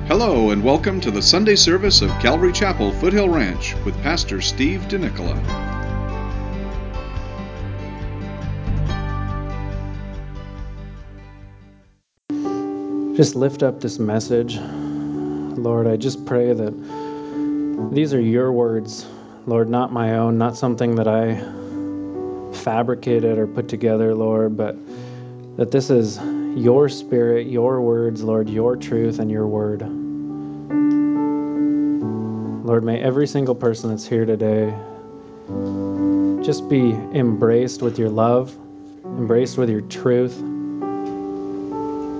Hello and welcome to the Sunday service of Calvary Chapel, Foothill Ranch with Pastor Steve DeNicola. Just lift up this message. Lord, I just pray that these are your words, Lord, not my own, not something that I fabricated or put together, Lord, but that this is your spirit, your words, Lord, your truth and your word. Lord, may every single person that's here today just be embraced with your love, embraced with your truth,